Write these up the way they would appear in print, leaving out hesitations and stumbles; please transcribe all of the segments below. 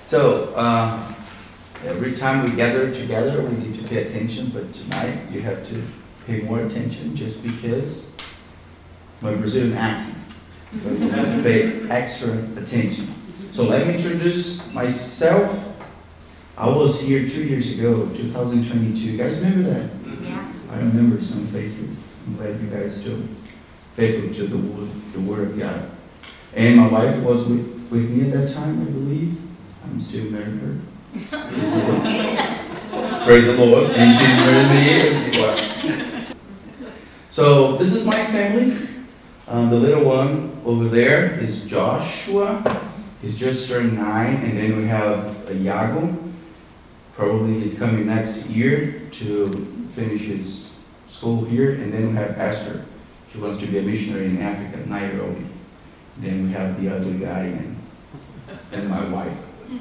So, every time we gather together, we need to pay attention, but tonight you have to pay more attention just because my Brazilian accent. So you have to pay extra attention. So let me introduce myself. I was here 2 years ago, 2022. You guys remember that? Yeah. I remember some faces. I'm glad you guys still faithful to the Word of God. And my wife was with me at that time, I believe. I'm still married her. Praise the Lord. And she's married me. So this is my family. The little one over there is Joshua. He's just turned 9. And then we have Iago. Probably he's coming next year to finish his school here. And then we have Esther. She wants to be a missionary in Africa, Nairobi. Then we have the ugly guy and my wife.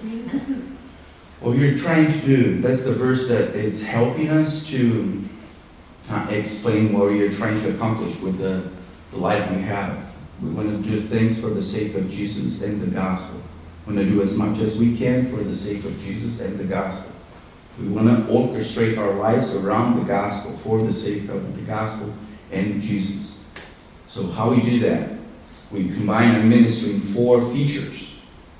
What we're trying to do, that's the verse that it's helping us to explain what we are trying to accomplish with the life we have. We want to do things for the sake of Jesus and the gospel. We want to do as much as we can for the sake of Jesus and the gospel. We want to orchestrate our lives around the gospel for the sake of the gospel and Jesus. So how we do that? We combine our ministry in 4 features.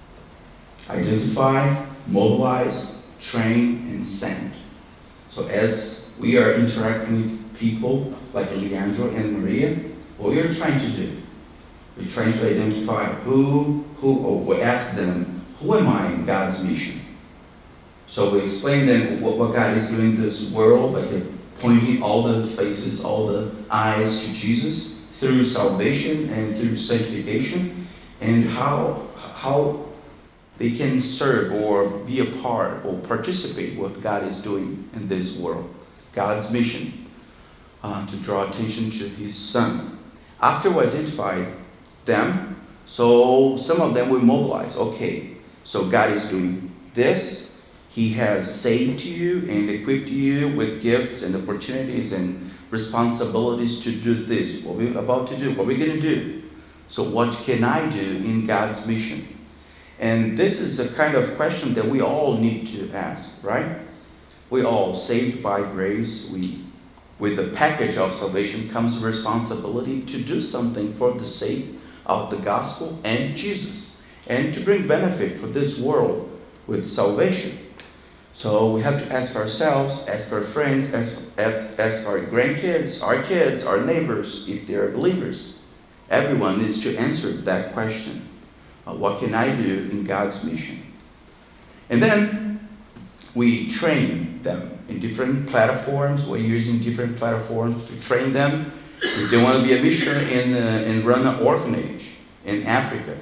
Identify, mobilize, train, and send. So as we are interacting with people like Leandro and Maria, what we are trying to do, we're trying to identify or we ask them, who am I in God's mission? So we explain them what God is doing in this world, like pointing all the faces, all the eyes to Jesus through salvation and through sanctification, and how they can serve or be a part or participate what God is doing in this world. God's mission to draw attention to His Son. After we identify them, so some of them will mobilize. Okay, so God is doing this. He has saved you and equipped you with gifts and opportunities and responsibilities to do this. What we're about to do, what we're going to do. So what can I do in God's mission? And this is a kind of question that we all need to ask, right? We all saved by grace. With the package of salvation comes responsibility to do something for the sake of the gospel and Jesus, and to bring benefit for this world with salvation. So we have to ask ourselves, ask our friends, ask our grandkids, our kids, our neighbors, if they are believers. Everyone needs to answer that question. What can I do in God's mission? And then we train them in different platforms. We're using different platforms to train them. If they want to be a missionary and run an orphanage in Africa,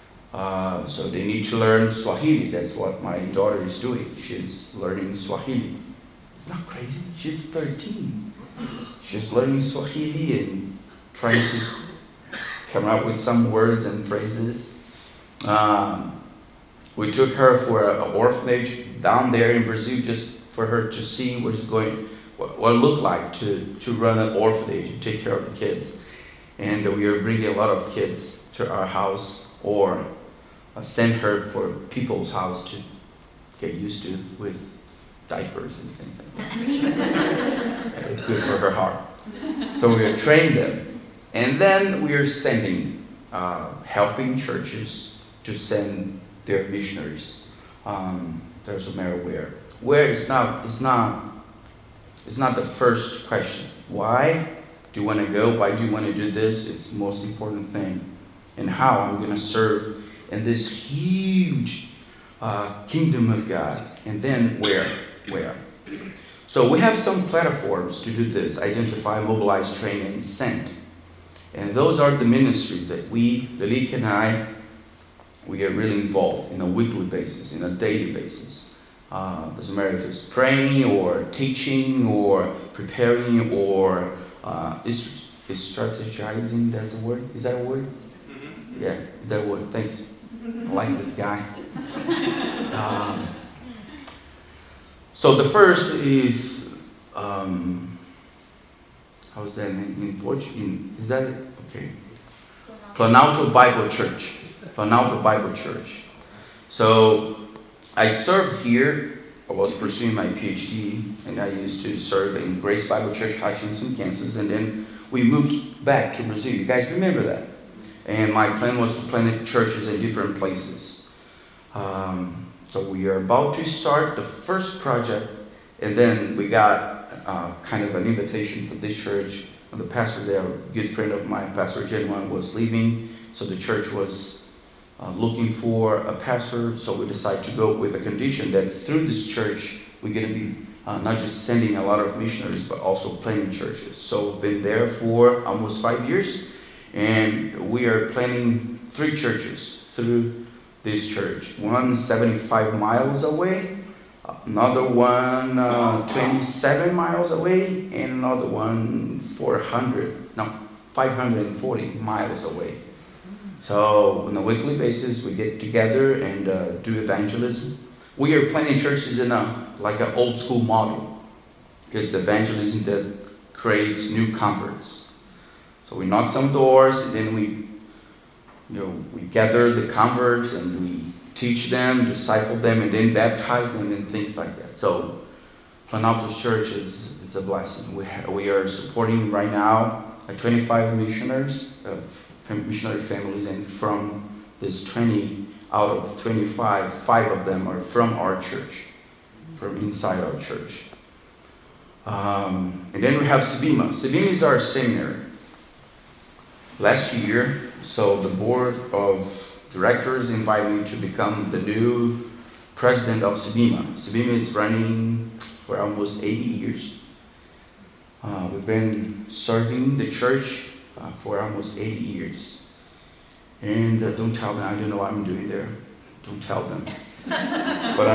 so they need to learn Swahili. That's what my daughter is doing. She's learning Swahili. It's not crazy. She's 13. She's learning Swahili and trying to come up with some words and phrases. We took her for an orphanage down there in Brazil just for her to see what it looked like to run an orphanage and take care of the kids. And we are bringing a lot of kids to our house or send her for people's house to get used to with diapers and things like that. It's good for her heart. So we are training them. And then we are sending, helping churches to send their missionaries. Doesn't matter where. Where is not the first question. Why do you want to go? Why do you want to do this? It's the most important thing. And how I'm going to serve in this huge kingdom of God. And then where? So we have some platforms to do this. Identify, mobilize, train, and send. And those are the ministries that Lalik and I, we are really involved in a weekly basis, in a daily basis. Doesn't matter if it's praying or teaching or preparing or is strategizing. That's a word? Is that a word? Mm-hmm. Yeah, that word. Thanks. I like this guy. So the first is how's that in Portuguese? Is that it? Okay? Planalto Bible Church. Planalto Bible Church. So I served here. I was pursuing my PhD, and I used to serve in Grace Bible Church, Hutchinson, Kansas, and then we moved back to Brazil. You guys remember that? And my plan was to plant churches in different places. So we are about to start the first project, and then we got kind of an invitation for this church. And the pastor there, a good friend of mine, Pastor Genuine, was leaving, so the church was looking for a pastor. So we decided to go with a condition that through this church we're going to be not just sending a lot of missionaries, but also planting churches. So we've been there for almost 5 years, and we are planting 3 churches through this church. One 75 miles away, another one 27 miles away, and another one 540 miles away. So on a weekly basis, we get together and do evangelism. We are planting churches in like an old school model. It's evangelism that creates new converts. So we knock some doors, and then we gather the converts and we teach them, disciple them, and then baptize them and things like that. So Planaltos Church it's a blessing. We are supporting right now 25 missionaries, missionary families, and from this 20 out of 25, 5 of them are from our church, from inside our church. And then we have Sebima. Sebima is our seminary. Last year, so the board of directors invited me to become the new president of Sebima. Sebima is running for almost 80 years. We've been serving the church for almost 80 years. And don't tell them, I don't know what I'm doing there. Don't tell them. But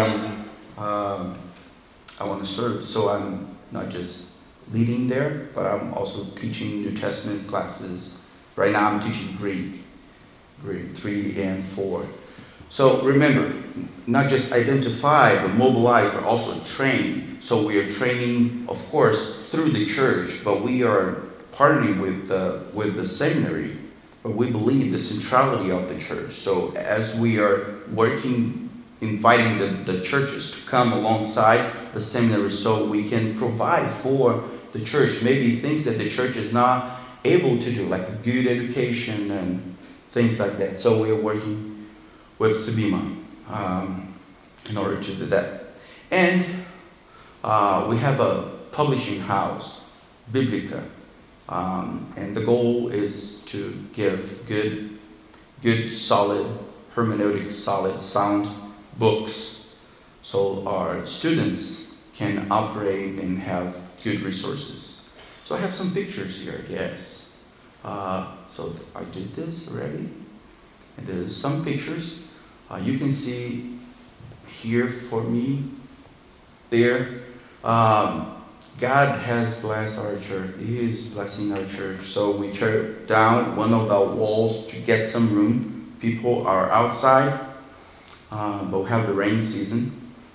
I want to serve, so I'm not just leading there, but I'm also teaching New Testament classes. Right now I'm teaching Greek, grade 3 and 4. So remember, not just identify, but mobilize, but also train. So we are training, of course, through the church, but we are partnering with the seminary. But we believe the centrality of the church. So as we are working, inviting the churches to come alongside the seminary so we can provide for the church maybe things that the church is not able to do, like a good education and things like that. So we are working with Sebima in order to do that. And we have a publishing house, Biblica. And the goal is to give good, solid, hermeneutic, solid, sound books so our students can operate and have good resources. So I have some pictures here, yes. So I did this already. And there's some pictures. You can see here for me, there. God has blessed our church. He is blessing our church. So we tear down one of the walls to get some room. People are outside, but we have the rain season.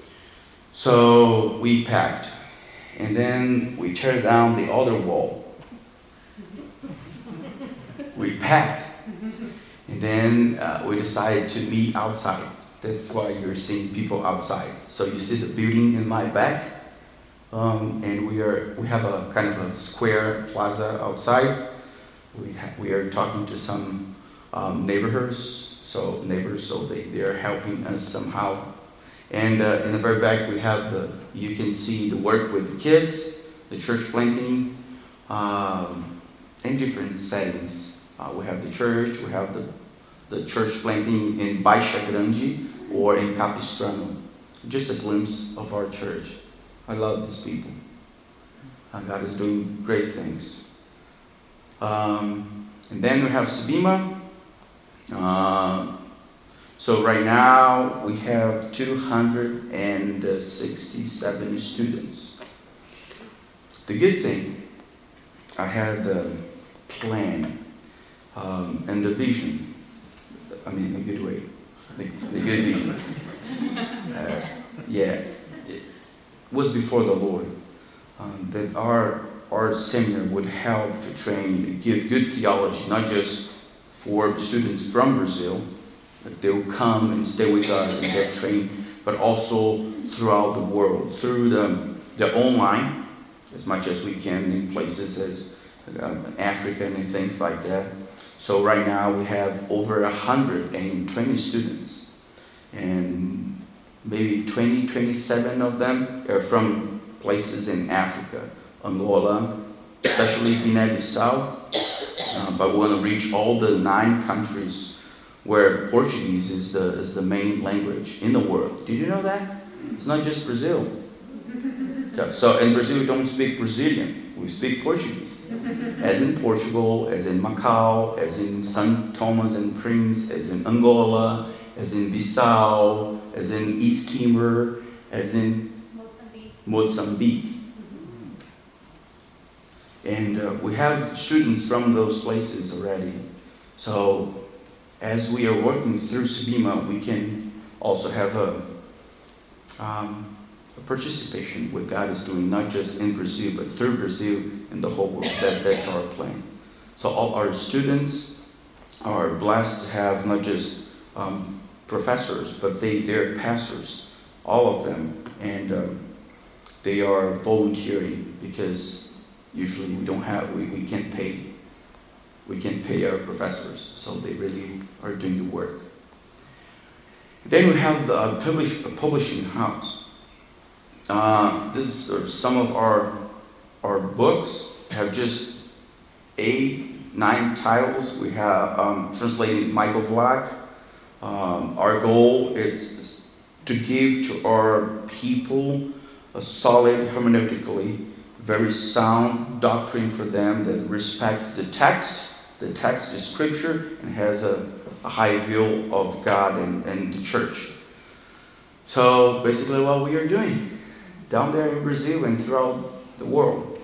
So we packed. And then we tear down the other wall. We packed. And then we decided to meet outside. That's why you're seeing people outside. So you see the building in my back. And we have a kind of a square plaza outside. We are talking to some neighbors, so they are helping us somehow. And in the very back we have you can see the work with the kids, the church planting, in different settings. We have the church, we have the church planting in Baixa Grande or in Capistrano. Just a glimpse of our church. I love these people. God is doing great things. And then we have Sebima. So right now we have 267 students. The good thing, I had the plan and the vision. I mean, in a good way. The good vision. Was before the Lord, that our seminar would help to train, give good theology, not just for students from Brazil, but they will come and stay with us and get trained but also throughout the world, through the online, as much as we can in places as Africa and things like that. So right now we have over 120 students, and maybe 27 of them are from places in Africa, Angola, especially Guinea-Bissau, but we want to reach all the 9 countries where Portuguese is the main language in the world. Did you know that? It's not just Brazil. So in Brazil we don't speak Brazilian, we speak Portuguese. As in Portugal, as in Macau, as in St. Thomas and Prince, as in Angola, as in Bissau, as in East Timor, as in Mozambique. And we have students from those places already. So as we are working through Subima, we can also have a participation what God is doing, not just in Brazil, but through Brazil and the whole world. That's our plan. So all our students are blessed to have not just professors, but they're pastors, all of them, and they are volunteering because usually we can't pay our professors, so they really are doing the work. Then we have the publishing house. This are some of our books have just 8-9 titles. We have translated Michael Vlach. Our goal is to give to our people a solid, hermeneutically, very sound doctrine for them that respects the text. The text is scripture and has a high view of God and the church. So basically what we are doing down there in Brazil and throughout the world.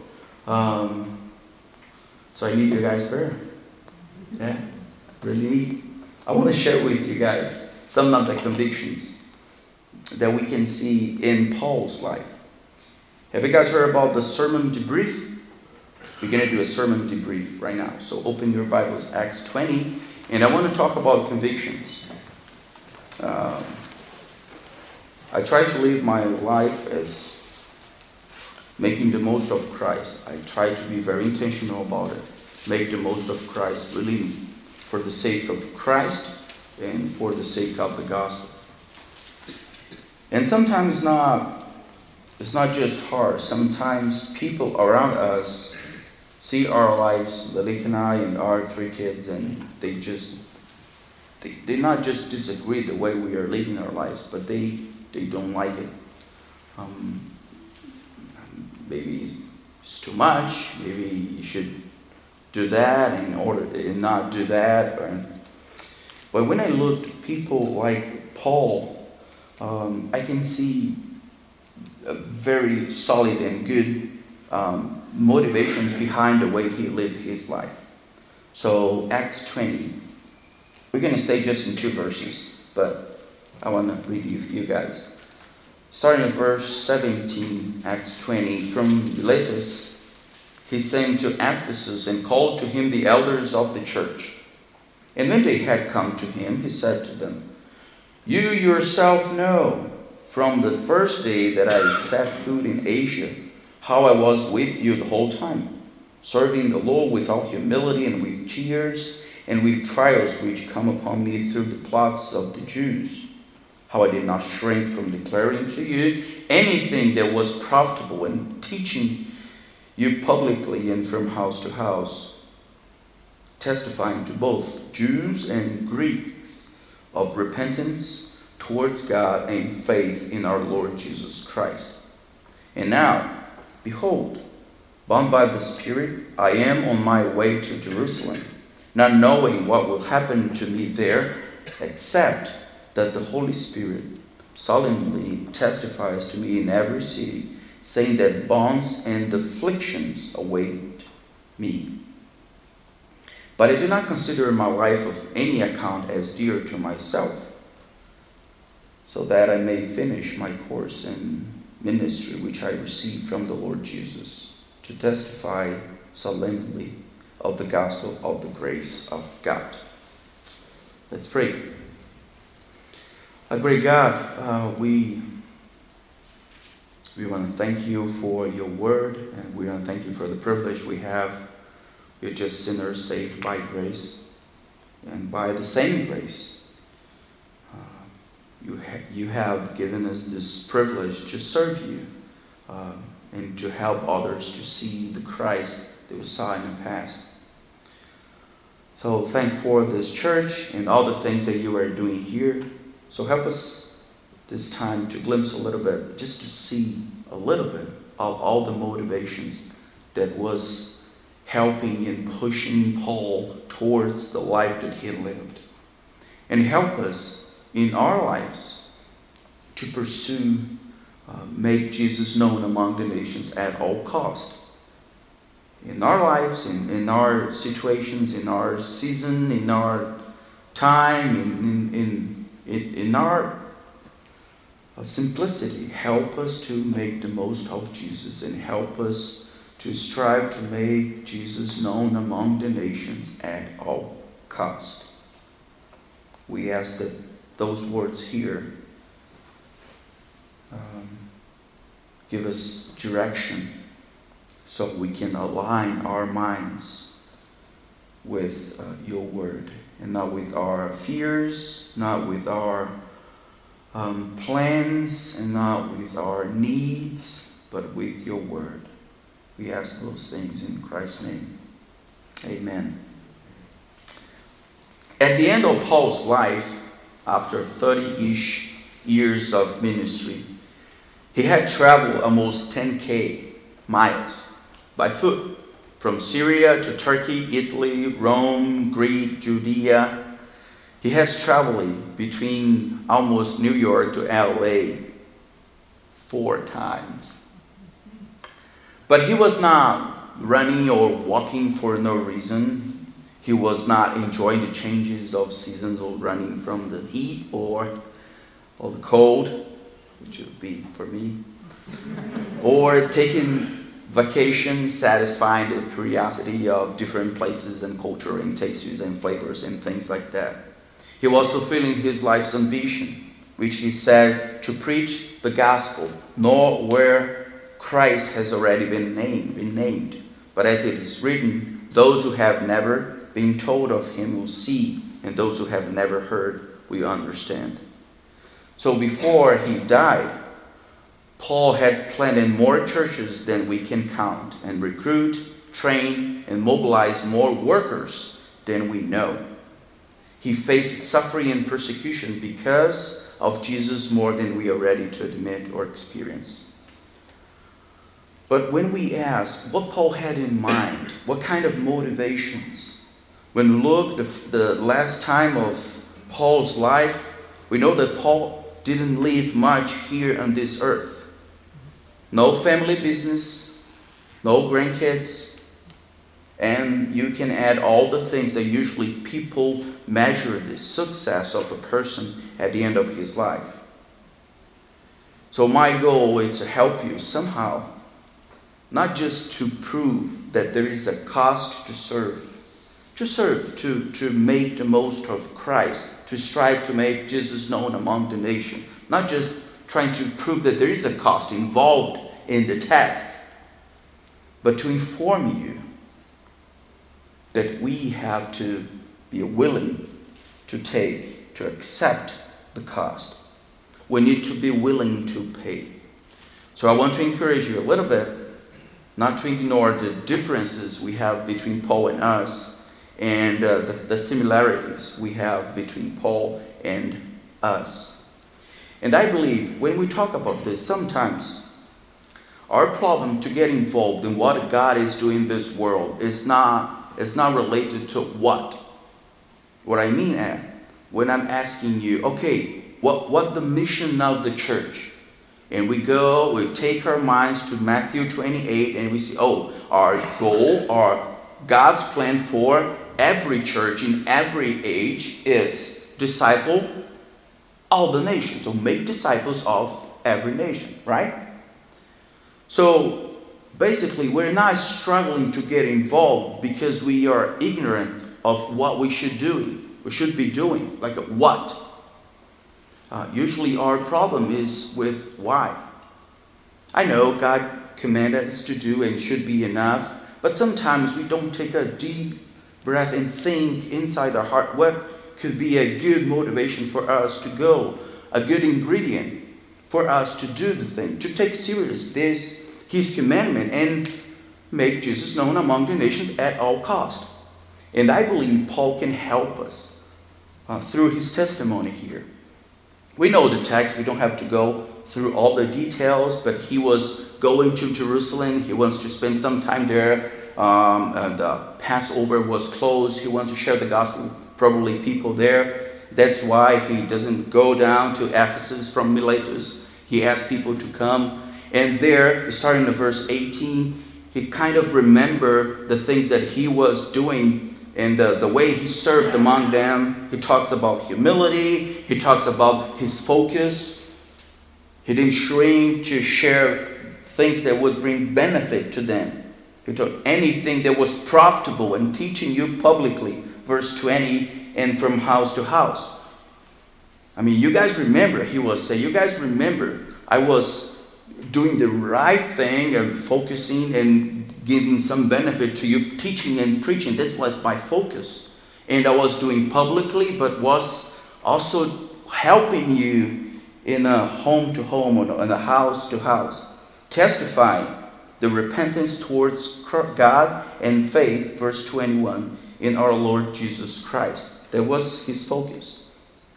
So I need your guys' prayer. Yeah, really need. I want to share with you guys some of the convictions that we can see in Paul's life. Have you guys heard about the sermon debrief? We're going to do a sermon debrief right now. So open your Bibles, Acts 20. And I want to talk about convictions. I try to live my life as making the most of Christ. I try to be very intentional about it. Make the most of Christ, really for the sake of Christ and for the sake of the gospel. And sometimes it's not just hard. Sometimes people around us see our lives, Lalik and I and our 3 kids, and they not just disagree the way we are living our lives, but they don't like it. Maybe it's too much. Maybe you should do that and not do that. But when I look at people like Paul, I can see a very solid and good motivations behind the way he lived his life. So Acts 20, we're going to stay just in 2 verses, but I want to read you guys. Starting at verse 17, Acts 20, from Miletus, he sent to Ephesus and called to him the elders of the church. And when they had come to him, he said to them, "You yourself know from the first day that I set foot in Asia, how I was with you the whole time, serving the Lord with all humility and with tears and with trials which come upon me through the plots of the Jews. How I did not shrink from declaring to you anything that was profitable and teaching you publicly and from house to house, testifying to both Jews and Greeks of repentance towards God and faith in our Lord Jesus Christ. And now, behold, bound by the Spirit, I am on my way to Jerusalem, not knowing what will happen to me there, except that the Holy Spirit solemnly testifies to me in every city, saying that bonds and afflictions await me. But I do not consider my life of any account as dear to myself, so that I may finish my course in ministry which I received from the Lord Jesus, to testify solemnly of the gospel of the grace of God." Let's pray. A great God, we want to thank you for your word, and we want to thank you for the privilege we have. We're just sinners saved by grace, and by the same grace, you have given us this privilege to serve you and to help others to see the Christ that we saw in the past. So thank for this church and all the things that you are doing here. So help us this time to glimpse a little bit, just to see a little bit of all the motivations that was helping and pushing Paul towards the life that he lived. And help us in our lives to pursue, make Jesus known among the nations at all cost. In our lives, in our situations, in our season, in our time, in our simplicity, help us to make the most of Jesus and help us to strive to make Jesus known among the nations at all cost. We ask that those words here give us direction so we can align our minds with your word, and not with our fears, not with our plans, and not with our needs, but with your word. We ask those things in Christ's name. Amen. At the end of Paul's life, after 30-ish years of ministry, he had traveled almost 10,000 miles by foot from Syria to Turkey, Italy, Rome, Greece, Judea. He has traveled between almost New York to LA 4 times. But he was not running or walking for no reason. He was not enjoying the changes of seasons or running from the heat or the cold, which would be for me, or taking vacation, satisfying the curiosity of different places and culture and tastes and flavors and things like that. He was fulfilling his life's ambition, which he said to preach the gospel, not where Christ has already been named, but as it is written, those who have never been told of him will see, and those who have never heard will understand. So before he died, Paul had planted more churches than we can count, and recruit, train, and mobilize more workers than we know. He faced suffering and persecution because of Jesus more than we are ready to admit or experience. But when we ask what Paul had in mind, what kind of motivations, when we look at the last time of Paul's life, we know that Paul didn't live much here on this earth. No family business, no grandkids, and you can add all the things that usually people measure the success of a person at the end of his life. So my goal is to help you somehow, not just to prove that there is a cost to serve, to make the most of Christ, to strive to make Jesus known among the nation, not just trying to prove that there is a cost involved in the task, but to inform you that we have to be willing to accept the cost. We need to be willing to pay. So I want to encourage you a little bit not to ignore the differences we have between Paul and us, and the similarities we have between Paul and us. And I believe when we talk about this, sometimes our problem to get involved in what God is doing in this world is not related to what. What I mean when I'm asking you, okay, what the mission of the church? And we take our minds to Matthew 28 and we see, our goal, our God's plan for every church in every age is disciple all the nations. So make disciples of every nation, right? So basically, we're not struggling to get involved because we are ignorant of what we should be doing. Like what? Usually our problem is with why. I know God commanded us to do and should be enough, but sometimes we don't take a deep breath and think inside our heart what could be a good motivation for us to go, a good ingredient for us to do the thing, to take serious His commandment and make Jesus known among the nations at all cost. And I believe Paul can help us through his testimony here. We know the text, we don't have to go through all the details, but he was going to Jerusalem. He wants to spend some time there. The Passover was close. He wants to share the gospel, probably people there. That's why he doesn't go down to Ephesus from Miletus. He asks people to come. And there, starting in verse 18, he kind of remembered the things that he was doing and the way he served among them. He talks about humility. He talks about his focus. He didn't shrink to share things that would bring benefit to them. He took anything that was profitable and teaching you publicly, verse 20, and from house to house. I mean, you guys remember, he was saying, you guys remember, I was doing the right thing and focusing and giving some benefit to you, teaching and preaching. This was my focus. And I was doing publicly, but was also helping you in a home to home or in a house to house, testifying the repentance towards God and faith, verse 21, in our Lord Jesus Christ. That was his focus.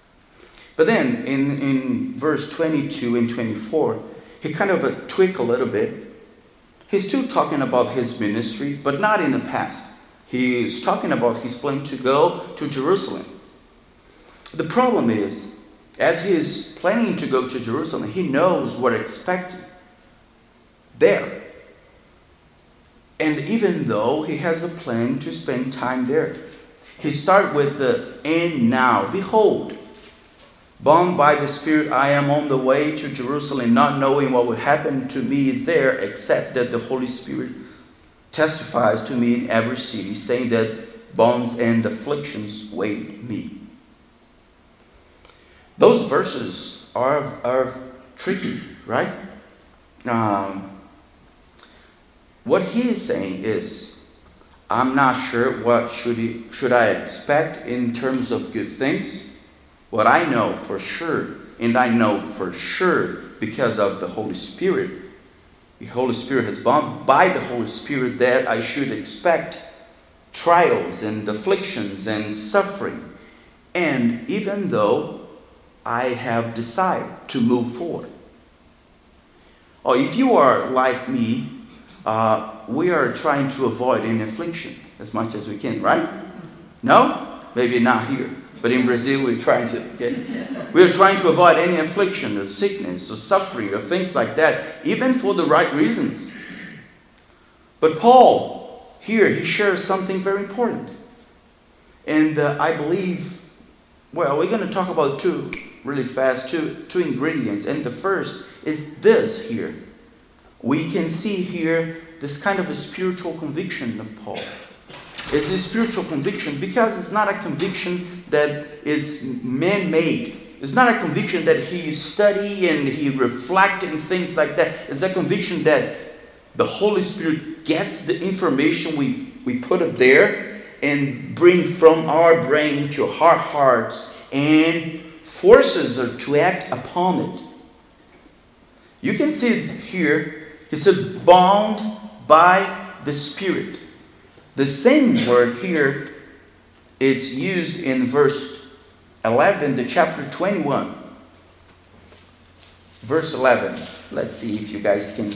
But then in verse 22 and 24, he kind of tweaked a little bit. He's still talking about his ministry, but not in the past. He's talking about his plan to go to Jerusalem. The problem is, as he's planning to go to Jerusalem, he knows what to expect there. And even though he has a plan to spend time there, he starts with the "and now, behold, bound by the Spirit, I am on the way to Jerusalem, not knowing what will happen to me there, except that the Holy Spirit testifies to me in every city, saying that bonds and afflictions wait me." Those verses are tricky, right? What he is saying is, I'm not sure what should I expect in terms of good things. What I know for sure, and I know for sure because of the Holy Spirit, the Holy Spirit has bound by the Holy Spirit that I should expect trials and afflictions and suffering. And even though I have decided to move forward. Or if you are like me, we are trying to avoid any affliction as much as we can, right? No? Maybe not here. But in Brazil, we're trying to, okay? We're trying to avoid any affliction or sickness or suffering or things like that, even for the right reasons. But Paul, here, he shares something very important. And I believe, well, we're going to talk about two really fast, two ingredients. And the first is this here. We can see here this kind of a spiritual conviction of Paul. It's a spiritual conviction because it's not a conviction that it's man-made. It's not a conviction that he studied and he reflected and things like that. It's a conviction that the Holy Spirit gets the information we put up there and bring from our brain to our hearts and forces us to act upon it. You can see it here. He said, bound by the Spirit. The same word here, it's used in verse 11, the chapter 21. Verse 11. Let's see if you guys can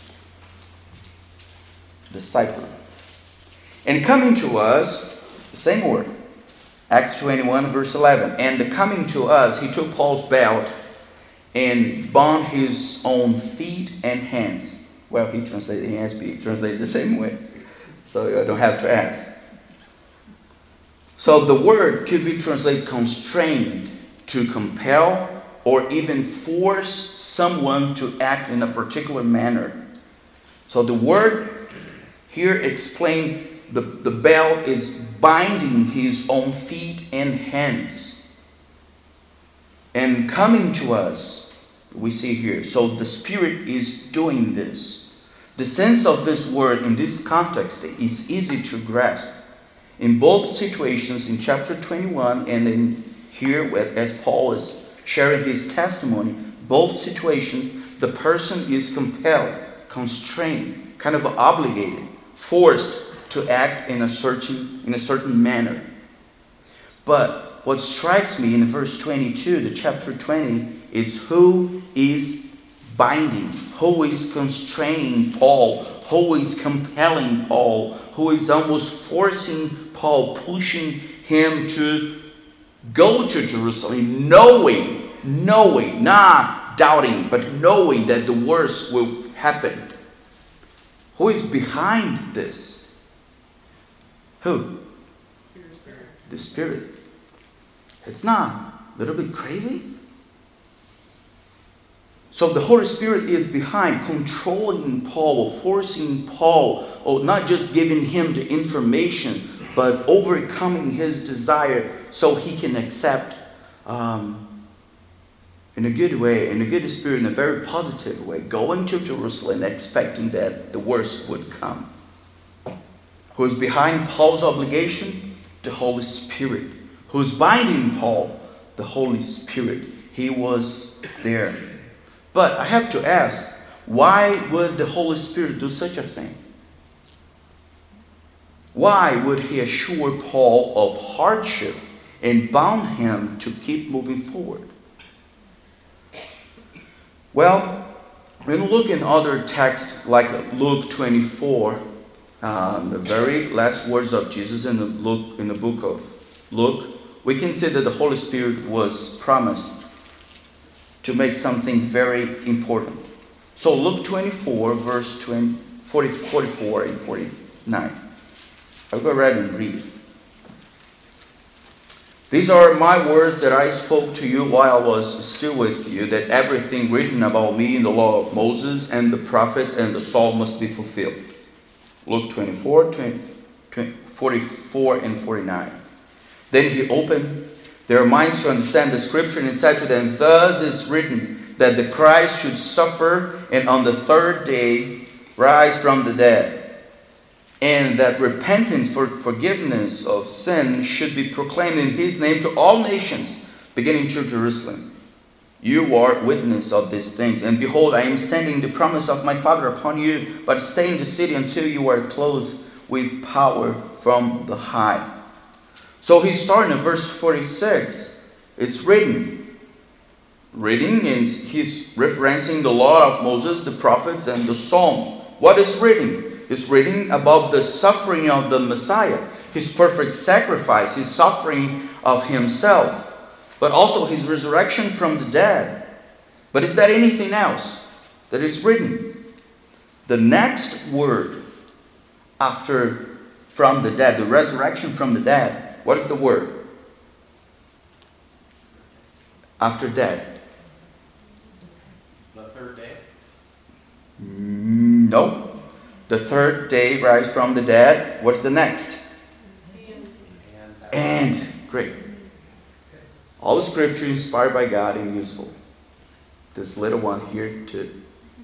decipher. And coming to us, the same word. Acts 21, verse 11. And coming to us, he took Paul's belt and bound his own feet and hands. Well, he translated the ESV. He translated the same way. So I don't have to ask. So the word could be translated constrained, to compel, or even force someone to act in a particular manner. So the word here explained the belt is binding his own feet and hands. and coming to us, we see here. So the Spirit is doing this. The sense of this word in this context is easy to grasp. In both situations, in chapter 21 and in here, as Paul is sharing his testimony, both situations, the person is compelled, constrained, kind of obligated, forced to act in a certain manner. But what strikes me in verse 22, the chapter 20, is who is binding, who is constraining Paul, who is compelling Paul, who is almost forcing Paul, pushing him to go to Jerusalem, knowing, not doubting, but knowing that the worst will happen. Who is behind this? Who? The Spirit. It's not a little bit crazy? So the Holy Spirit is behind, controlling Paul, forcing Paul, or not just giving him the information, but overcoming his desire so he can accept in a good way, in a good spirit, in a very positive way, going to Jerusalem expecting that the worst would come. Who is behind Paul's obligation? The Holy Spirit. Who's binding Paul? The Holy Spirit. He was there. But I have to ask, why would the Holy Spirit do such a thing? Why would he assure Paul of hardship and bound him to keep moving forward? Well, when we look in other texts like Luke 24, the very last words of Jesus in the book of Luke, we can see that the Holy Spirit was promised to make something very important. So Luke 24, verse 44 and 49. I'll go ahead and read it. These are my words that I spoke to you while I was still with you, that everything written about me in the law of Moses and the prophets and the Psalm must be fulfilled. Luke 24, 44 and 49. Then he opened their minds to understand the scripture and said to them, thus is written that the Christ should suffer and on the third day rise from the dead, and that repentance for forgiveness of sin should be proclaimed in his name to all nations, beginning to Jerusalem. You are witness of these things. And behold, I am sending the promise of my Father upon you, but stay in the city until you are clothed with power from the high. So he's starting in verse 46. It's written. Reading, and he's referencing the law of Moses, the prophets, and the Psalms. What is written? It's written about the suffering of the Messiah, his perfect sacrifice, his suffering of himself, but also his resurrection from the dead. But is there anything else that is written? The next word after from the dead, the resurrection from the dead, what is the word? After death. The third day? No. The third day rise from the dead. What's the next? And. Great. All the scripture inspired by God and useful. This little one here too.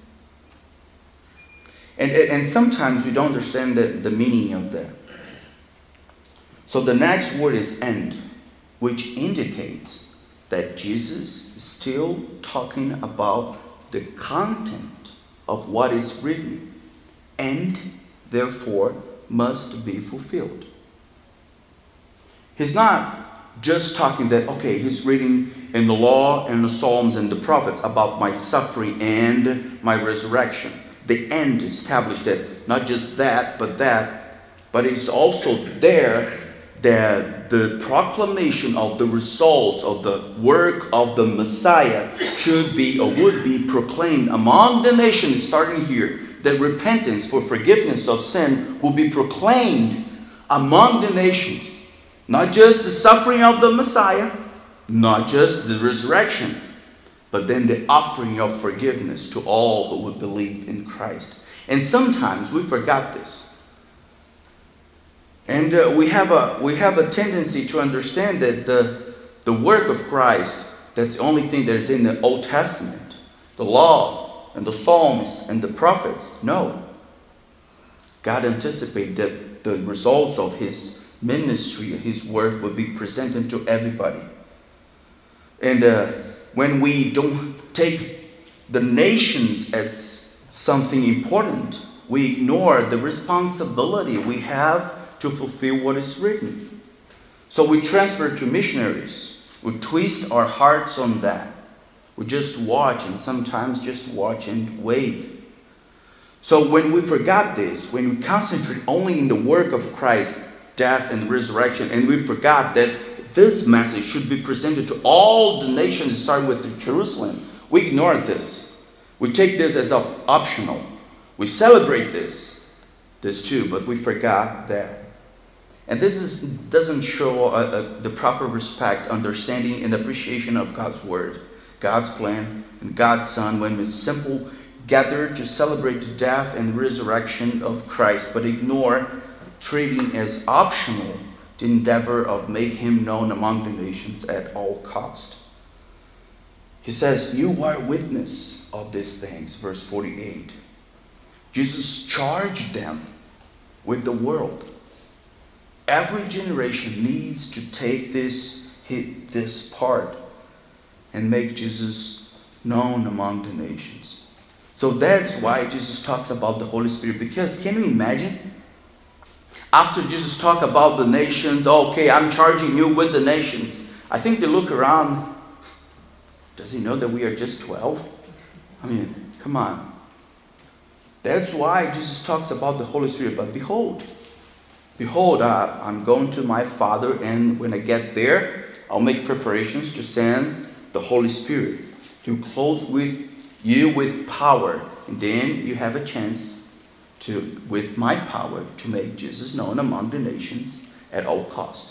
And sometimes we don't understand the meaning of that. So the next word is end, which indicates that Jesus is still talking about the content of what is written. And therefore must be fulfilled. He's not just talking that, okay, he's reading in the law and the Psalms and the prophets about my suffering and my resurrection. The end established that, not just that, but it's also there that the proclamation of the results of the work of the Messiah should be or would be proclaimed among the nations, starting here. That repentance for forgiveness of sin will be proclaimed among the nations. Not just the suffering of the Messiah, not just the resurrection, but then the offering of forgiveness to all who would believe in Christ. And sometimes we forgot this. And we have a tendency to understand that the work of Christ That's the only thing that is in the Old Testament. The law and the Psalms and the prophets. No. God anticipated that the results of His ministry, His work would be presented to everybody. And when we don't take the nations as something important, we ignore the responsibility we have to fulfill what is written. So we transfer to missionaries. We twist our hearts on that. We just watch, and sometimes just watch and wave. So when we forgot this, when we concentrate only in the work of Christ, death and resurrection, and we forgot that this message should be presented to all the nations, starting with Jerusalem, we ignore this. We take this as optional. We celebrate this too, but we forgot that. And this doesn't show the proper respect, understanding, and appreciation of God's Word, God's plan, and God's Son when we simply gather to celebrate the death and resurrection of Christ, but ignore treating as optional the endeavor of make Him known among the nations at all cost. He says, you are witness of these things, verse 48. Jesus charged them with the world. Every generation needs to take this part and make Jesus known among the nations. So that's why Jesus talks about the Holy Spirit. Because can you imagine? After Jesus talked about the nations, okay, I'm charging you with the nations. I think they look around. Does He know that we are just 12? I mean, come on. That's why Jesus talks about the Holy Spirit. But behold, I'm going to my Father, and when I get there, I'll make preparations to send the Holy Spirit to clothe you with power. And then you have a chance to, with my power, to make Jesus known among the nations at all cost.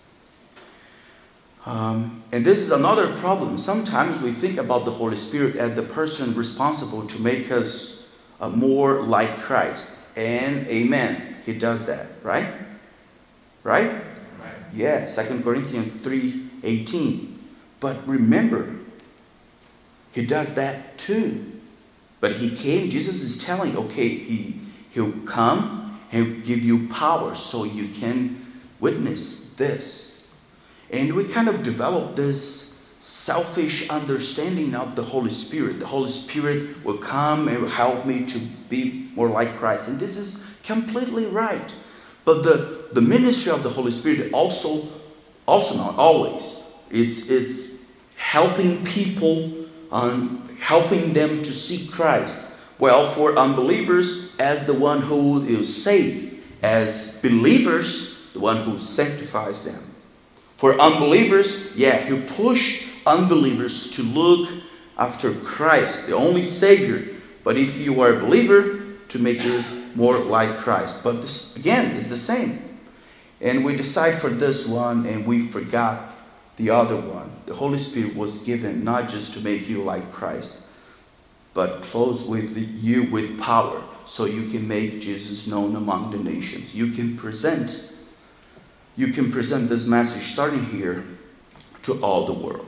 And this is another problem. Sometimes we think about the Holy Spirit as the person responsible to make us more like Christ. And amen. He does that, right? Right? Right. Yeah, 2 Corinthians 3:18. But remember, He does that too. But He came, Jesus is telling, okay, He'll come and give you power so you can witness this. And we kind of develop this selfish understanding of the Holy Spirit. The Holy Spirit will come and will help me to be more like Christ. And this is completely right. But the ministry of the Holy Spirit also not always. It's helping people, helping them to seek Christ. Well, for unbelievers, as the one who is saved. As believers, the one who sanctifies them. For unbelievers, He'll push unbelievers to look after Christ, the only Savior. But if you are a believer, to make you more like Christ. But this, again, is the same. And we decide for this one, and we forgot the other one. The Holy Spirit was given not just to make you like Christ, but clothe you with power, so you can make Jesus known among the nations. You can present this message starting here to all the world.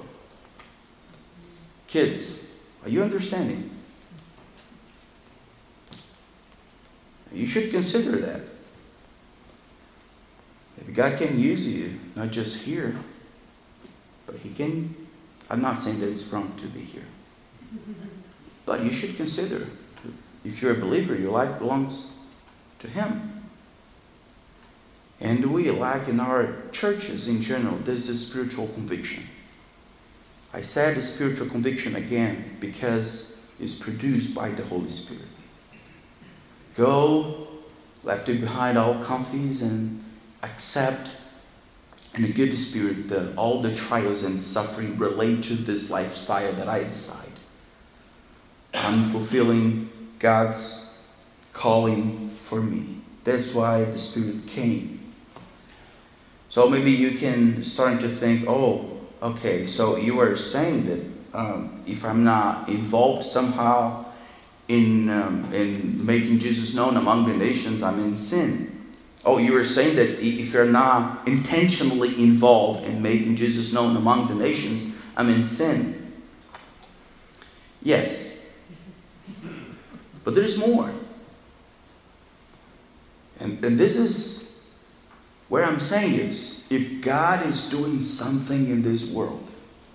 Kids, are you understanding? You should consider that. If God can use you, not just here, but He can. I'm not saying that it's wrong to be here. But you should consider, if you're a believer, your life belongs to Him. And we lack in our churches in general, this is spiritual conviction. I said spiritual conviction again because it's produced by the Holy Spirit. Go, left it behind all comforts, and accept in a good spirit that all the trials and suffering relate to this lifestyle that I decide. I'm fulfilling God's calling for me. That's why the Spirit came. So maybe you can start to think, oh, okay, so you are saying that if I'm not involved somehow in making Jesus known among the nations, I'm in sin. Oh, you are saying that if you're not intentionally involved in making Jesus known among the nations, I'm in sin. Yes. But there's more. And this is where I'm saying is, if God is doing something in this world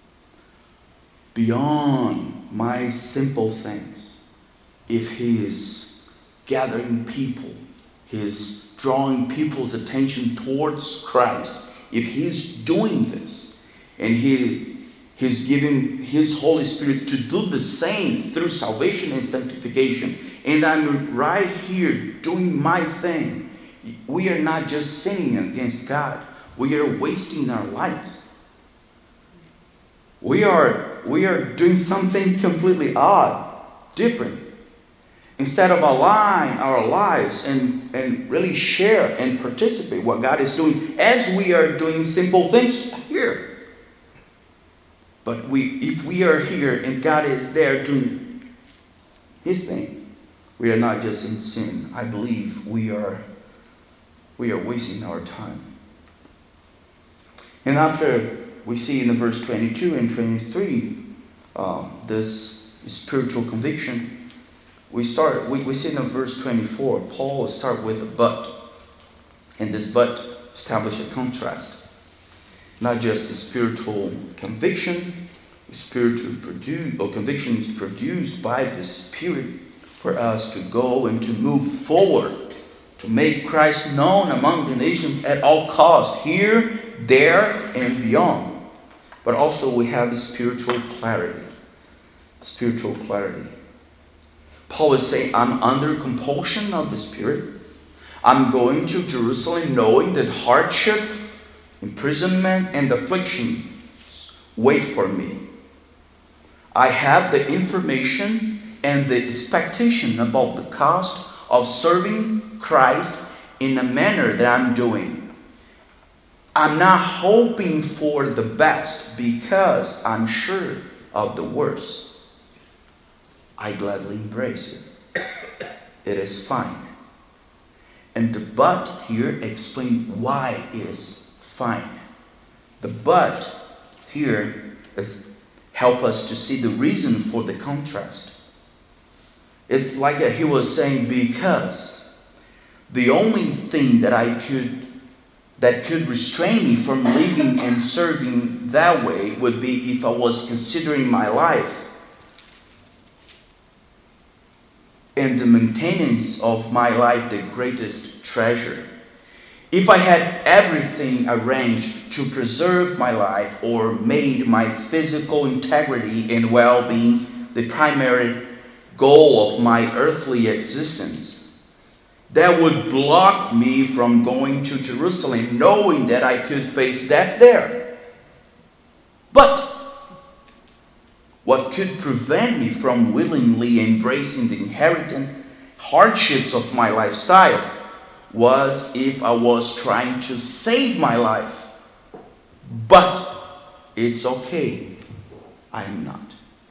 beyond my simple things, if He is gathering people, He is drawing people's attention towards Christ, if He is doing this, and He's giving His Holy Spirit to do the same through salvation and sanctification, and I'm right here doing my thing, we are not just sinning against God, we are wasting our lives. We are doing something completely odd, different. Instead of align our lives and really share and participate what God is doing as we are doing simple things here. But if we are here and God is there doing His thing, we are not just in sin. I believe we are wasting our time. And after we see in the verse 22 and 23 this spiritual conviction, we see in verse 24, Paul start with a but. And this but establishes a contrast. Not just a spiritual conviction, conviction is produced by the Spirit for us to go and to move forward, to make Christ known among the nations at all costs, here, there, and beyond. But also we have spiritual clarity. Spiritual clarity. Paul is saying, I'm under compulsion of the Spirit. I'm going to Jerusalem knowing that hardship, imprisonment, and affliction wait for me. I have the information and the expectation about the cost of serving Christ in the manner that I'm doing. I'm not hoping for the best because I'm sure of the worst. I gladly embrace it. It is fine. And the but here explains why it is fine. The but here is help us to see the reason for the contrast. It's like he was saying, because the only thing that could restrain me from living and serving that way would be if I was considering my life and the maintenance of my life the greatest treasure. If I had everything arranged to preserve my life or made my physical integrity and well-being the primary goal of my earthly existence, that would block me from going to Jerusalem knowing that I could face death there. But what could prevent me from willingly embracing the inherent hardships of my lifestyle was if I was trying to save my life. But it's okay. I am not.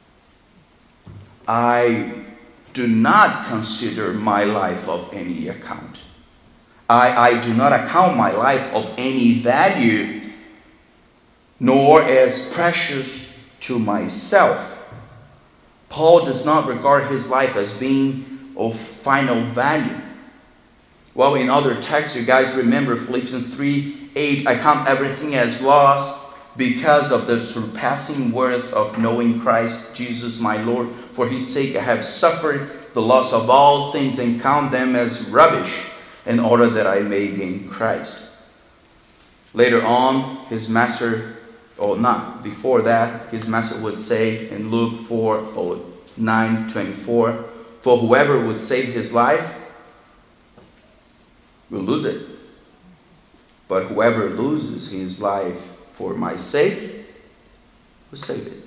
I do not consider my life of any account. I do not account my life of any value, nor as precious to myself. Paul does not regard his life as being of final value. Well, in other texts, you guys remember Philippians 3:8, I count everything as loss because of the surpassing worth of knowing Christ Jesus my Lord. For His sake I have suffered the loss of all things and count them as rubbish in order that I may gain Christ. Later on, his master, or not, before that, his master would say in Luke 9:24, for whoever would save his life will lose it. But whoever loses his life for my sake will save it.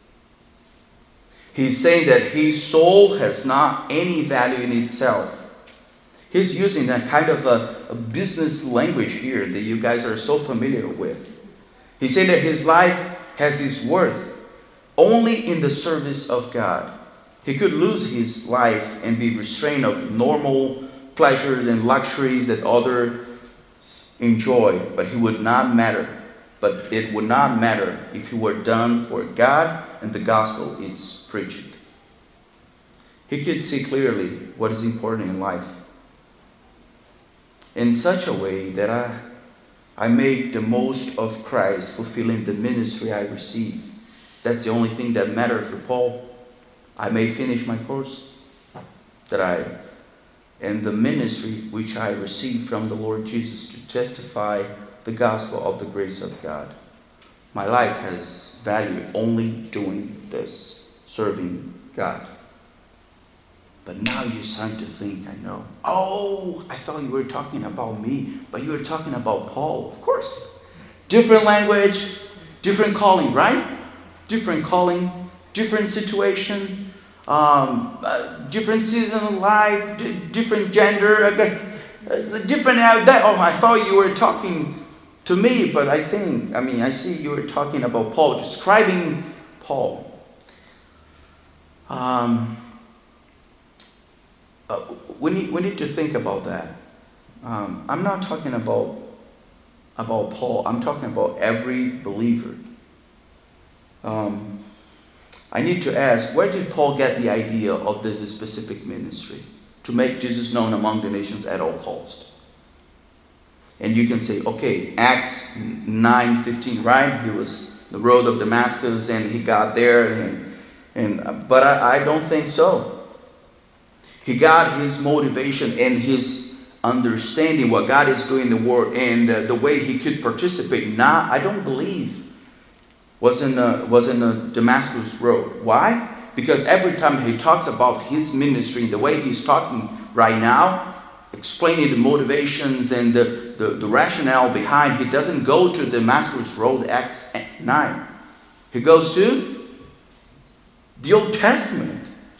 He's saying that his soul has not any value in itself. He's using that kind of a business language here that you guys are so familiar with. He said that his life has his worth only in the service of God. He could lose his life and be restrained of normal pleasures and luxuries that others enjoy, but he would not matter. but it would not matter if you were done for God and the gospel it's preaching. He could see clearly what is important in life in such a way that I make the most of Christ, fulfilling the ministry I receive. That's the only thing that mattered for Paul. I may finish my course, and the ministry which I received from the Lord Jesus to testify the gospel of the grace of God. My life has value only doing this, serving God. But now you're starting to think, I know. Oh, I thought you were talking about me, but you were talking about Paul. Of course. Different language, different calling, right? Different calling, different situation, different season of life, different gender, different. Oh, I thought you were talking to me, but I see you were talking about Paul, describing Paul. We need to think about that. I'm not talking about Paul. I'm talking about every believer. I need to ask, where did Paul get the idea of this specific ministry? To make Jesus known among the nations at all cost. And you can say, okay, Acts 9:15, right? He was the road of Damascus and he got there. But I don't think so. He got his motivation and his understanding what God is doing in the world and the way he could participate. Now, I don't believe was in the Damascus road. Why? Because every time he talks about his ministry, the way he's talking right now, explaining the motivations and the rationale behind, he doesn't go to Damascus road, Acts 9. He goes to the Old Testament.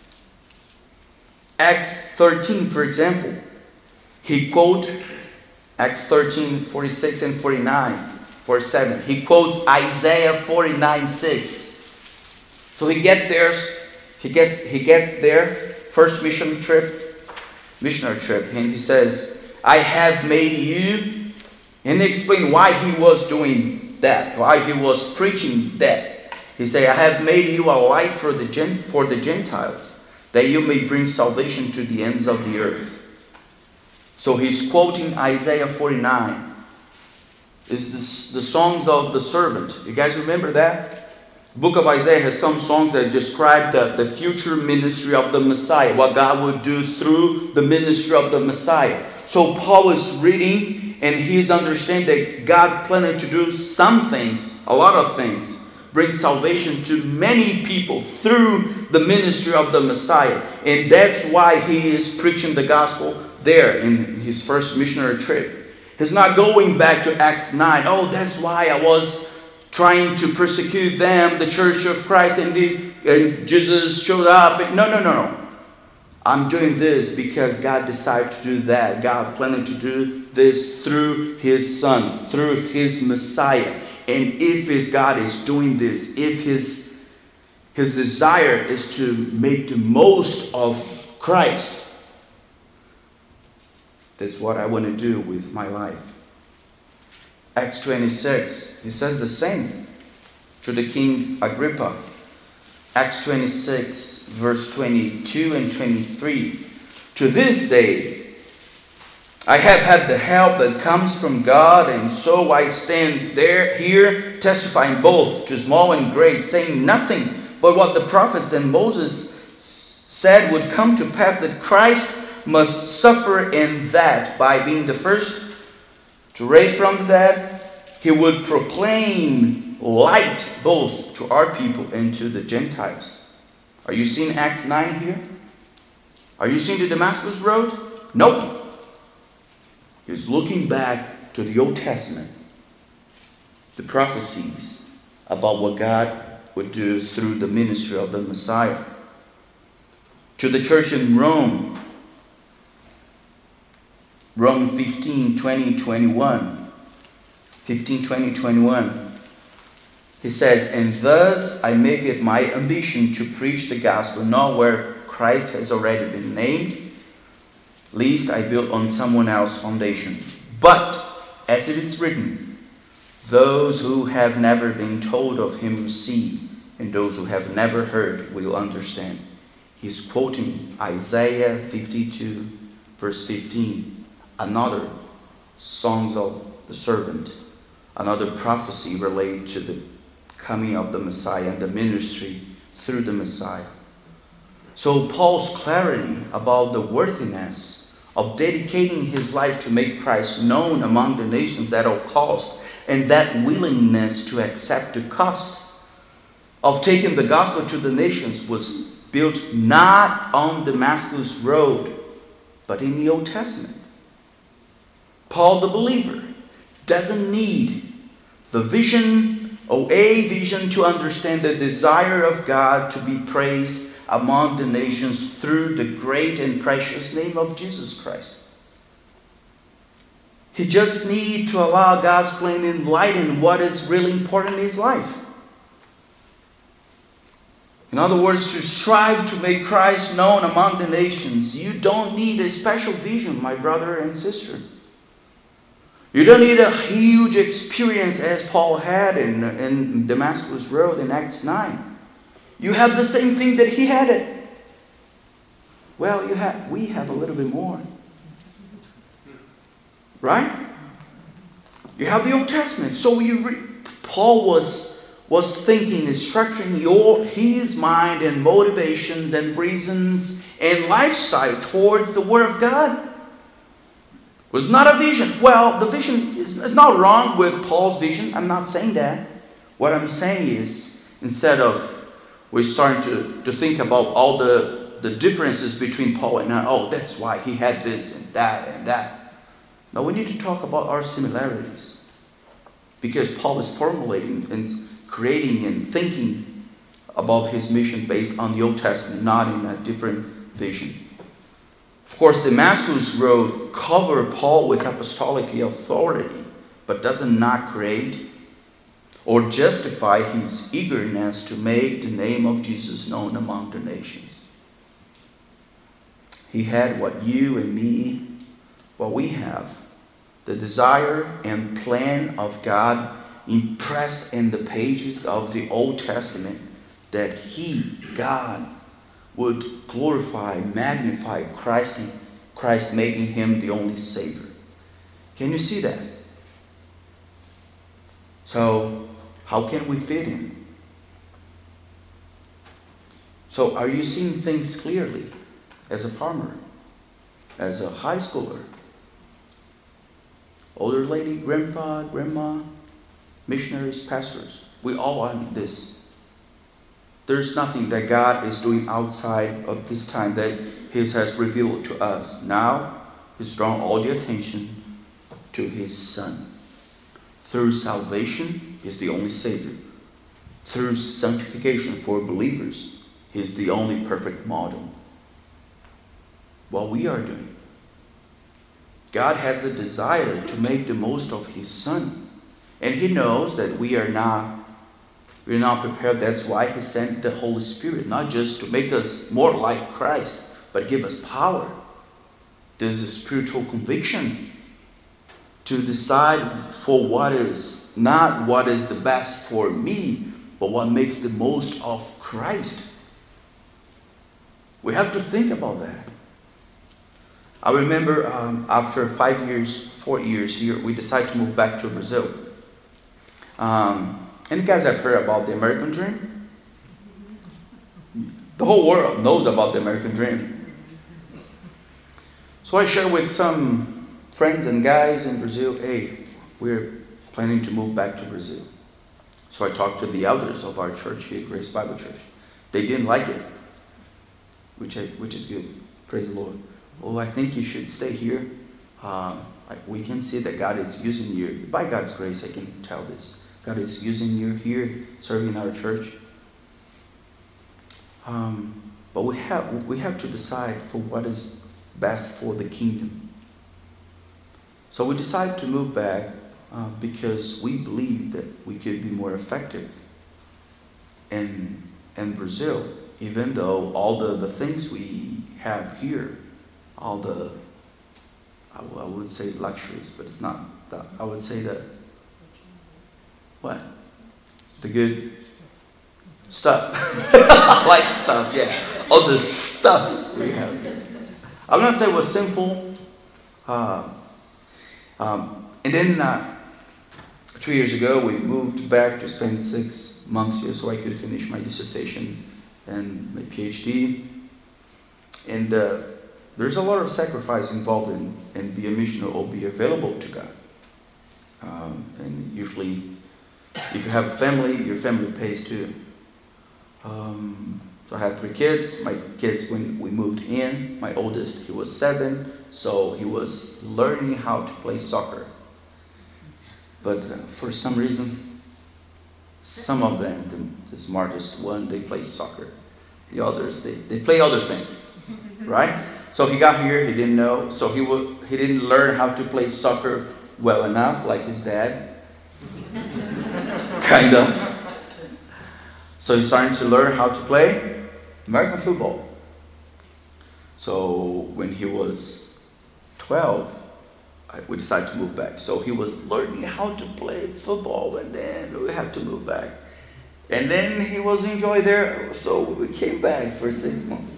Acts 13, for example, he quotes Acts 13, 46 and 47. He quotes Isaiah 49:6. So he gets there, first missionary trip, and he says, I have made you, and he explained why he was doing that, why he was preaching that. He said, I have made you a light for the Gentiles, that you may bring salvation to the ends of the earth. So he's quoting Isaiah 49. It's the songs of the servant. You guys remember that? The book of Isaiah has some songs that describe the future ministry of the Messiah, what God would do through the ministry of the Messiah. So Paul is reading and he's understanding that God planned to do some things, a lot of things, bring salvation to many people through the ministry of the Messiah. And that's why he is preaching the gospel there in his first missionary trip. He's not going back to Acts 9. Oh, that's why I was trying to persecute them, the church of Christ, and Jesus showed up. No. I'm doing this because God decided to do that. God planned to do this through his Son, through his Messiah. And if his God is doing this, if his desire is to make the most of Christ, that's what I want to do with my life. Acts 26, he says the same to the King Agrippa. Acts 26, verse 22 and 23. To this day, I have had the help that comes from God, and so I stand here testifying both to small and great, saying nothing but what the prophets and Moses said would come to pass, that Christ must suffer, and that by being the first to raise from the dead, he would proclaim light both to our people and to the Gentiles. Are you seeing Acts 9 here? Are you seeing the Damascus road? Nope. He's looking back to the Old Testament, the prophecies about what God would do through the ministry of the Messiah. To the church in Rome, Rome 15, 20, 21. 15, 20, 21. He says, and thus I make it my ambition to preach the gospel not where Christ has already been named, lest I build on someone else's foundation. But, as it is written, Those who have never been told of him will see, and those who have never heard will understand. He's quoting Isaiah 52, verse 15, another Songs of the Servant, another prophecy related to the coming of the Messiah and the ministry through the Messiah. So Paul's clarity about the worthiness of dedicating his life to make Christ known among the nations at all cost, and that willingness to accept the cost of taking the gospel to the nations was built not on Damascus Road, but in the Old Testament. Paul the believer doesn't need the vision or a vision to understand the desire of God to be praised among the nations through the great and precious name of Jesus Christ. He just needs to allow God's plan to enlighten what is really important in his life. In other words, to strive to make Christ known among the nations, you don't need a special vision, my brother and sister. You don't need a huge experience as Paul had in Damascus Road in Acts 9. You have the same thing that he had it. Well, we have a little bit more. Right? You have the Old Testament. So Paul was thinking and structuring his mind and motivations and reasons and lifestyle towards the Word of God. It was not a vision. Well, the vision is not wrong with Paul's vision. I'm not saying that. What I'm saying is, instead of we're starting to think about all the differences between Paul and I, oh, that's why he had this and that and that. Now we need to talk about our similarities. Because Paul is formulating and creating and thinking about his mission based on the Old Testament, not in a different vision. Of course, Damascus Road covered Paul with apostolic authority, but doesn't not create or justify his eagerness to make the name of Jesus known among the nations. He had what you and me, what we have, the desire and plan of God impressed in the pages of the Old Testament, that God, would glorify, magnify Christ, making him the only Savior. Can you see that? So, how can we fit in? So, are you seeing things clearly as a farmer, as a high schooler, older lady, grandpa, grandma, missionaries, pastors? We all want this. There's nothing that God is doing outside of this time that He has revealed to us. Now, He's drawn all the attention to His Son. Through salvation, He's the only Savior. Through sanctification for believers, He's the only perfect model. What we are doing. God has a desire to make the most of His Son. And He knows that we're not prepared. That's why He sent the Holy Spirit, not just to make us more like Christ, but give us power. There's a spiritual conviction to decide for what is not what is the best for me, but what makes the most of Christ. We have to think about that. I remember after 4 years here, we decided to move back to Brazil. And you guys have heard about the American dream? The whole world knows about the American dream. So I shared with some friends and guys in Brazil, hey, we're planning to move back to Brazil. So I talked to the elders of our church here, Grace Bible Church. They didn't like it, which is good. Praise the Lord. Oh, I think you should stay here. We can see that God is using you. By God's grace, I can tell this. God is using you here, serving our church. But we have to decide for what is best for the kingdom. So we decided to move back because we believe that we could be more effective in Brazil, even though all the things we have here, all the, I would say luxuries, but it's not that. I would say that What? The good stuff. Light stuff, yeah. All the stuff we have here. I'm not saying it was sinful. And then 2 years ago, we moved back to spend 6 months here so I could finish my dissertation and my PhD. And there's a lot of sacrifice involved in be a missionary or be available to God. And usually, if you have a family, your family pays too. So I had 3 kids. My kids, when we moved in, my oldest, he was 7, so he was learning how to play soccer. But for some reason, some of them, the smartest one, they play soccer. The others, they play other things, right? So he got here, he didn't know, so he didn't learn how to play soccer well enough, like his dad. Kind of. So he's starting to learn how to play American football. So when he was 12, we decided to move back. So he was learning how to play football, and then we had to move back. And then he was enjoying there, so we came back for 6 months.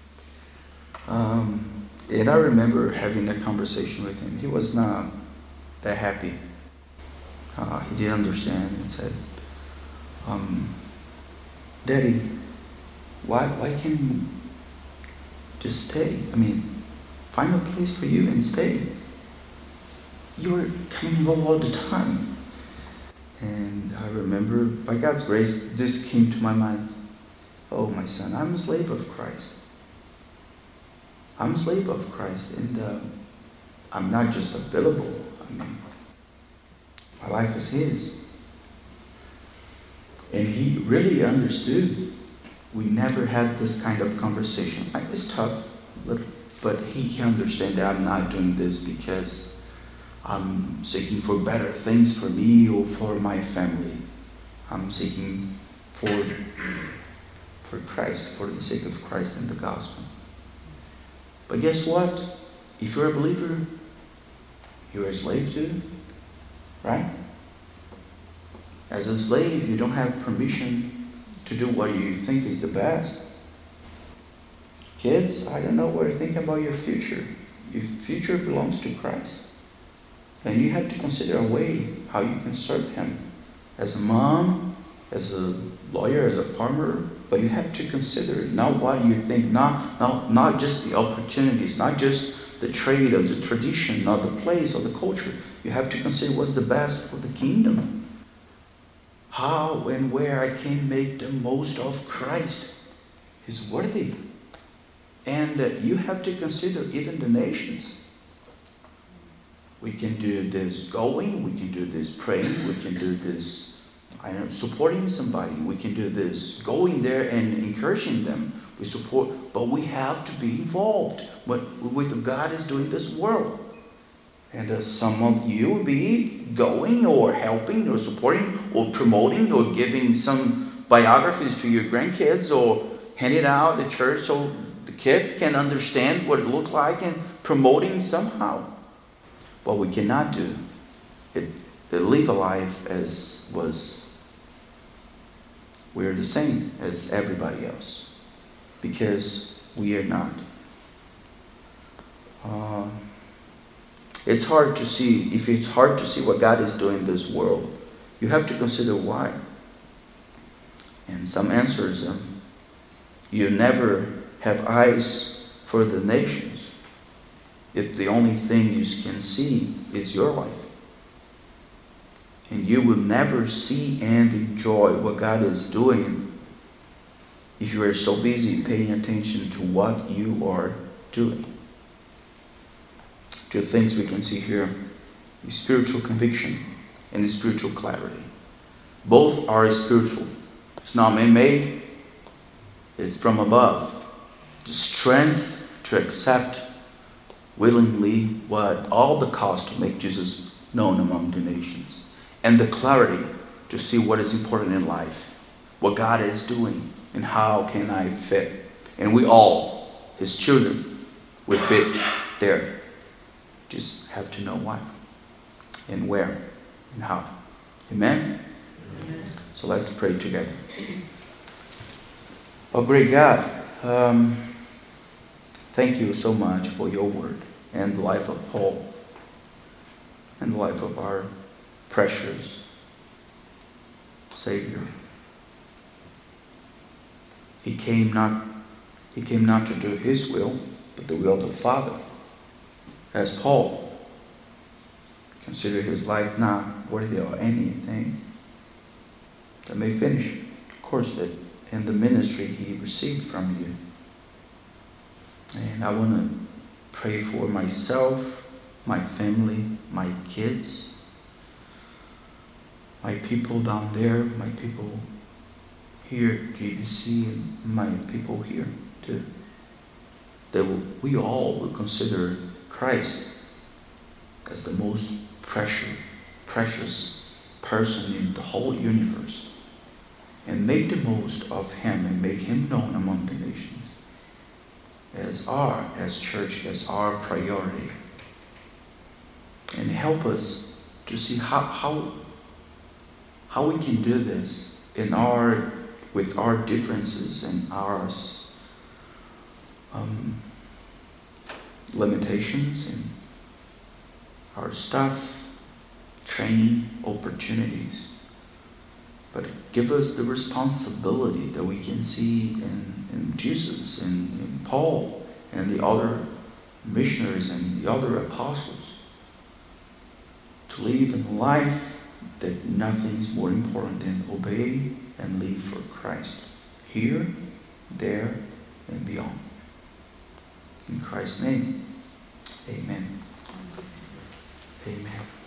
And I remember having a conversation with him. He was not that happy. He didn't understand and said, Daddy, why can't you just stay? I mean, find a place for you and stay. You're coming home all the time. And I remember, by God's grace, this came to my mind. Oh, my son, I'm a slave of Christ. I'm a slave of Christ. And I'm not just available. I mean, my life is His. And he really understood. We never had this kind of conversation. It's tough, but he understands that I'm not doing this because I'm seeking for better things for me or for my family. I'm seeking for Christ, for the sake of Christ and the gospel. But guess what? If you're a believer, you're a slave too, right? As a slave, you don't have permission to do what you think is the best. Kids, I don't know what you think about your future. Your future belongs to Christ. And you have to consider a way how you can serve Him. As a mom, as a lawyer, as a farmer, but you have to consider not what you think, not just the opportunities, not just the trade or the tradition, not the place or the culture. You have to consider what's the best for the kingdom. How and where I can make the most of Christ. He's worthy. And you have to consider even the nations. We can do this going, we can do this praying, we can do this supporting somebody, we can do this going there and encouraging them. We support, but we have to be involved with what God is doing in this world. And some of you will be going or helping or supporting or promoting or giving some biographies to your grandkids or handing out the church so the kids can understand what it looked like and promoting somehow. What we cannot do is live a life as was. We're the same as everybody else because we are not. It's hard to see. If it's hard to see what God is doing in this world, you have to consider why. And some answers, you never have eyes for the nations if the only thing you can see is your life. And you will never see and enjoy what God is doing if you are so busy paying attention to what you are doing. 2 things we can see here is spiritual conviction and spiritual clarity. Both are spiritual. It's not man-made. It's from above. The strength to accept willingly what all the cost to make Jesus known among the nations. And the clarity to see what is important in life. What God is doing and how can I fit. And we all, His children, will fit there. Just have to know why and where and how. Amen? So let's pray together. Oh, great God, thank you so much for your word and the life of Paul and the life of our precious Savior. He came not to do his will, but the will of the Father. As Paul considered his life not worthy of anything that may finish. Of course, that in the ministry he received from you. And I want to pray for myself, my family, my kids, my people down there, my people here at GBC, and my people here too. That we all will consider Christ as the most precious person in the whole universe, and make the most of him and make him known among the nations as church, as our priority. And help us to see how we can do this with our differences and our limitations and our stuff, training, opportunities. But give us the responsibility that we can see in Jesus and in Paul and the other missionaries and the other apostles, to live in life that nothing is more important than obey and live for Christ, here, there, and beyond. In Christ's name, amen. Amen.